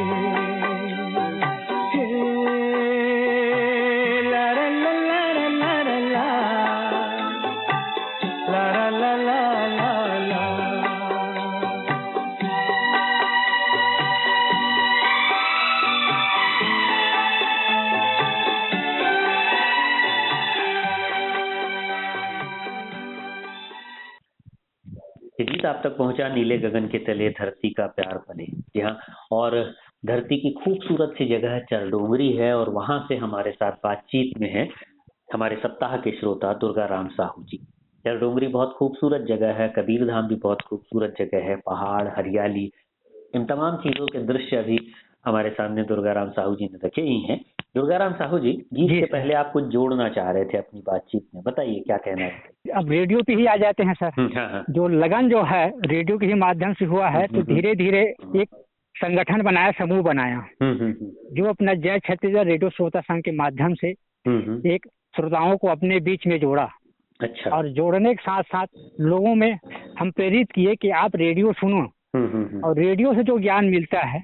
ला ला ला ला ला ला ला ला ला ला। गीत आप तक पहुंचा नीले गगन के तले धरती का प्यार पले। जी हाँ, और धरती की खूबसूरत सी जगह चरडोंगरी है और वहां से हमारे साथ बातचीत में है हमारे सप्ताह के श्रोता दुर्गा राम साहू जी। चरडोंगरी बहुत खूबसूरत जगह है, कबीर धाम भी बहुत खूबसूरत जगह है, पहाड़, हरियाली, इन तमाम चीजों के दृश्य अभी हमारे सामने दुर्गा राम साहू जी ने रखे ही हैं। दुर्गा राम साहू जी, गीत से पहले आप कुछ जोड़ना चाह रहे थे अपनी बातचीत में, बताइए क्या कहना है। अब रेडियो पे ही आ जाते हैं सर। हाँ। जो लगन जो है रेडियो के ही माध्यम से हुआ है, तो धीरे धीरे एक संगठन बनाया, समूह बनाया, जो अपना जय छत्तीसगढ़ रेडियो श्रोता संघ के माध्यम से एक श्रोताओं को अपने बीच में जोड़ा। अच्छा। और जोड़ने के साथ साथ लोगों में हम प्रेरित किए कि आप रेडियो सुनो, और रेडियो से जो ज्ञान मिलता है,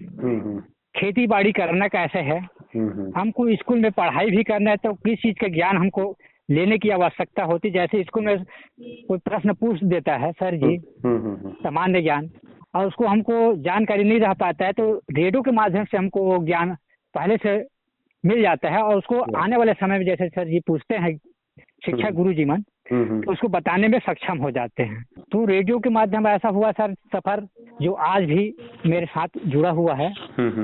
खेती बाड़ी करना कैसे है, हमको स्कूल में पढ़ाई भी करना है तो किस चीज का ज्ञान हमको लेने की आवश्यकता होती। जैसे स्कूल में कोई प्रश्न पूछ देता है सर जी सामान्य ज्ञान, और उसको हमको जानकारी नहीं रह पाता है, तो रेडियो के माध्यम से हमको वो ज्ञान पहले से मिल जाता है, और उसको आने वाले समय में जैसे सर जी पूछते हैं शिक्षा गुरु जी मन, तो उसको बताने में सक्षम हो जाते हैं। तो रेडियो के माध्यम ऐसा हुआ सर सफर, जो आज भी मेरे साथ जुड़ा हुआ है,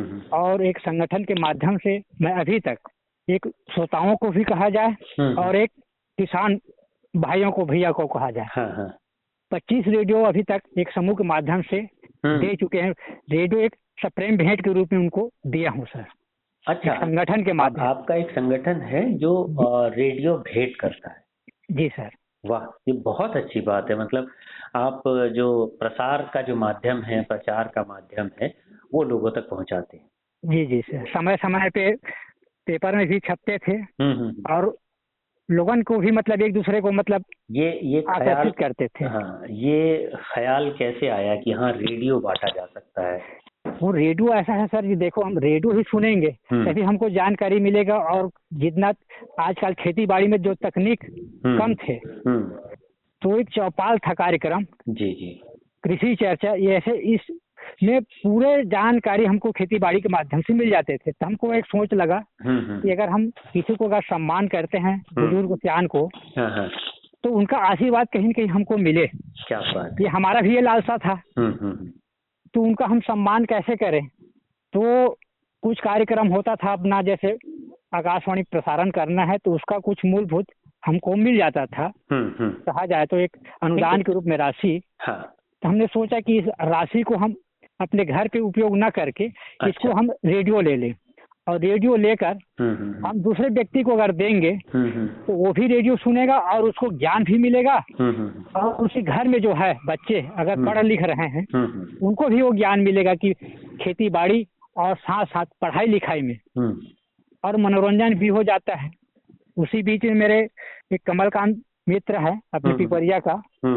और एक संगठन के माध्यम से मैं अभी तक एक श्रोताओं को भी कहा जाए और एक किसान भाइयों को, भैया को कहा जाए, 25 रेडियो अभी तक एक समूह के माध्यम से दे चुके हैं। रेडियो एक सप्रेम भेंट के रूप में उनको दिया हूँ सर। अच्छा, संगठन के माध्यम। आपका एक संगठन है जो रेडियो भेंट करता है। जी सर। वाह, ये बहुत अच्छी बात है। मतलब आप जो प्रसार का जो माध्यम है, प्रचार का माध्यम है, वो लोगों तक पहुंचाते हैं। जी जी सर, समय समय पे पेपर में भी छपते थे, और लोगों को भी मतलब एक दूसरे को मतलब ये आकर्षित करते थे। हाँ, ये ख्याल कैसे आया कि हाँ रेडियो बांटा जा सकता है? वो रेडियो ऐसा है सर जी, देखो हम रेडियो ही सुनेंगे तभी हमको जानकारी मिलेगा, और जितना आजकल खेती बाड़ी में जो तकनीक कम थे, तो एक चौपाल था कार्यक्रम, जी जी, कृषि चर्चा, ये ऐसे इसमें पूरे जानकारी हमको खेती बाड़ी के माध्यम से मिल जाते थे। तो हमको एक सोच लगा कि अगर हम किसी को अगर सम्मान करते हैं, बुजुर्ग ज्ञान को, तो उनका आशीर्वाद कहीं न कहीं हमको मिले। क्या बात, ये हमारा भी ये लालसा था। तो उनका हम सम्मान कैसे करें? तो कुछ कार्यक्रम होता था अपना, जैसे आकाशवाणी प्रसारण करना है तो उसका कुछ मूलभूत हमको मिल जाता था, कहा जाए तो एक अनुदान के रूप में राशि। तो हमने सोचा कि इस राशि को हम अपने घर पे उपयोग न करके इसको हम रेडियो ले लें, और रेडियो लेकर हम दूसरे व्यक्ति को अगर देंगे तो वो भी रेडियो सुनेगा और उसको ज्ञान भी मिलेगा, और उसी घर में जो है बच्चे अगर पढ़ लिख रहे हैं उनको भी वो ज्ञान मिलेगा कि खेती बाड़ी और साथ साथ पढ़ाई लिखाई में, और मनोरंजन भी हो जाता है। उसी बीच में मेरे एक कमलकांत मित्र है अपने पिपरिया का,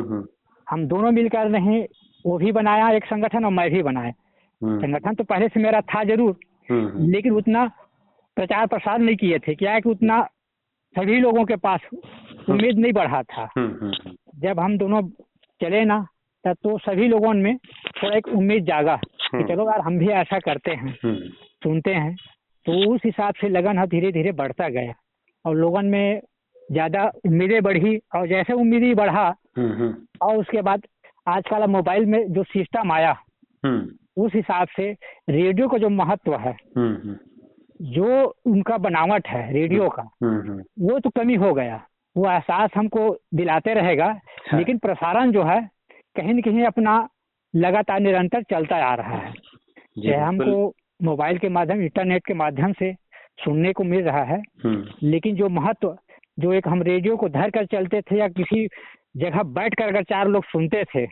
हम दोनों मिलकर नहीं, वो भी बनाया एक संगठन और मैं भी बनाया। संगठन तो पहले से मेरा था जरूर, लेकिन उतना प्रचार प्रसार नहीं किए थे, क्या है कि उतना सभी लोगों के पास उम्मीद नहीं बढ़ा था। जब हम दोनों चले ना, तब तो सभी लोगों में थोड़ा एक उम्मीद जागा कि चलो यार हम भी ऐसा करते हैं, सुनते हैं। तो उस हिसाब से लगन है धीरे धीरे बढ़ता गया और लोगन में ज्यादा उम्मीदें बढ़ी और जैसे उम्मीदें बढ़ा और उसके बाद आजकल मोबाइल में जो सिस्टम आया उस हिसाब से रेडियो का जो महत्व है, जो उनका बनावट है रेडियो का, वो तो कमी हो गया। वो एहसास हमको दिलाते रहेगा। हाँ। लेकिन प्रसारण जो है कहीं न कहीं अपना लगातार निरंतर चलता आ रहा है। हमको मोबाइल के माध्यम, इंटरनेट के माध्यम से सुनने को मिल रहा है, लेकिन जो महत्व, जो एक हम रेडियो को धर कर चलते थे या किसी जगह बैठ कर अगर 4 लोग सुनते थे,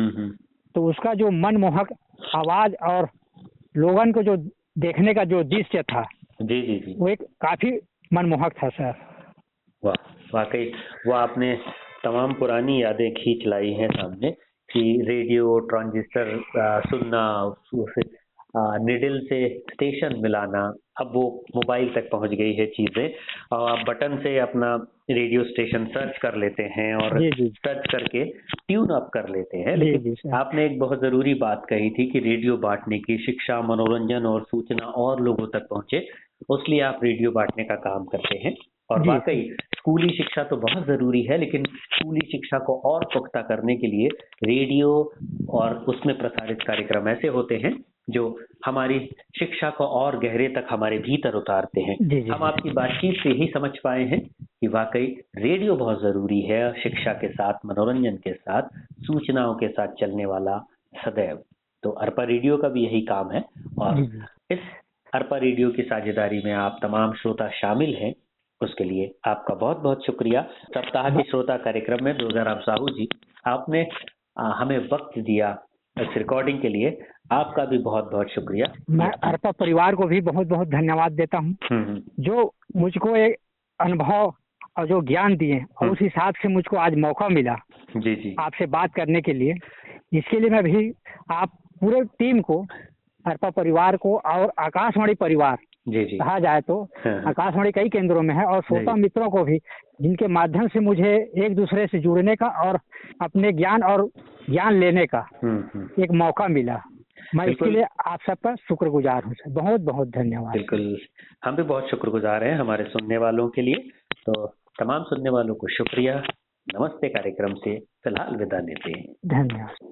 तो उसका जो मनमोहक आवाज और लोगन को जो देखने का जो दृश्य था, जी, वो एक काफी मनमोहक था सर। वाह, वाकई वो आपने तमाम पुरानी यादें खींच लाई हैं सामने कि रेडियो, ट्रांजिस्टर सुनना, उसे निडल से स्टेशन मिलाना, अब वो मोबाइल तक पहुंच गई है चीजें और आप बटन से अपना रेडियो स्टेशन सर्च कर लेते हैं और सर्च करके ट्यून अप कर लेते हैं। लेकिन आपने एक बहुत जरूरी बात कही थी कि रेडियो बांटने की, शिक्षा, मनोरंजन और सूचना और लोगों तक पहुंचे, उसलिए आप रेडियो बांटने का काम करते हैं। और वाकई स्कूली शिक्षा तो बहुत जरूरी है, लेकिन स्कूली शिक्षा को और पुख्ता करने के लिए रेडियो और उसमें प्रसारित कार्यक्रम ऐसे होते हैं जो हमारी शिक्षा को और गहरे तक हमारे भीतर उतारते हैं। हम आपकी बातचीत से ही समझ पाए हैं कि वाकई रेडियो बहुत जरूरी है, शिक्षा के साथ, मनोरंजन के साथ, सूचनाओं के साथ चलने वाला सदैव। तो अरपा रेडियो का भी यही काम है और इस अरपा रेडियो की साझेदारी में आप तमाम श्रोता शामिल हैं, उसके लिए आपका बहुत बहुत शुक्रिया। सप्ताह के श्रोता कार्यक्रम में दुर्गाराम साहू जी, आपने हमें वक्त दिया इस रिकॉर्डिंग के लिए, आपका भी बहुत बहुत शुक्रिया। मैं अरपा परिवार को भी बहुत बहुत धन्यवाद देता हूँ, जो मुझको एक अनुभव और जो ज्ञान दिए और उस हिसाब से मुझको आज मौका मिला जी आपसे बात करने के लिए। इसके लिए मैं भी आप पूरे टीम को, अरपा परिवार को और आकाशवाणी परिवार कहा जाए तो आकाशवाणी कई केंद्रों में है, और श्रोता मित्रों को भी, जिनके माध्यम से मुझे एक दूसरे से जुड़ने का और अपने ज्ञान लेने का एक मौका मिला। मैं इसके लिए आप सबका शुक्रगुजार हूँ सर, बहुत बहुत धन्यवाद। बिल्कुल, हम भी बहुत शुक्रगुजार हैं हमारे सुनने वालों के लिए। तो तमाम सुनने वालों को शुक्रिया। नमस्ते कार्यक्रम से फिलहाल विदा लेते हैं। धन्यवाद।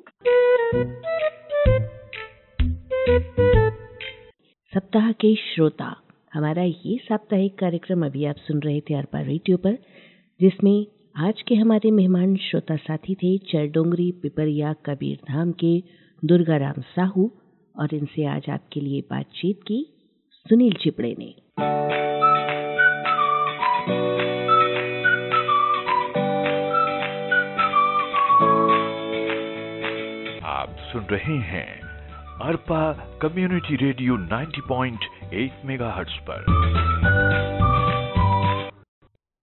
सप्ताह के श्रोता, हमारा ये साप्ताहिक कार्यक्रम अभी आप सुन रहे थे अरपा रेडियो पर, जिसमें आज के हमारे मेहमान श्रोता साथी थे चरडोंगरी पिपरिया कबीरधाम के दुर्गाराम साहू, और इनसे आज आपके लिए बातचीत की सुनील चिपड़े ने। आप सुन रहे हैं अरपा कम्युनिटी रेडियो 90.8 मेगाहर्ट्ज पर।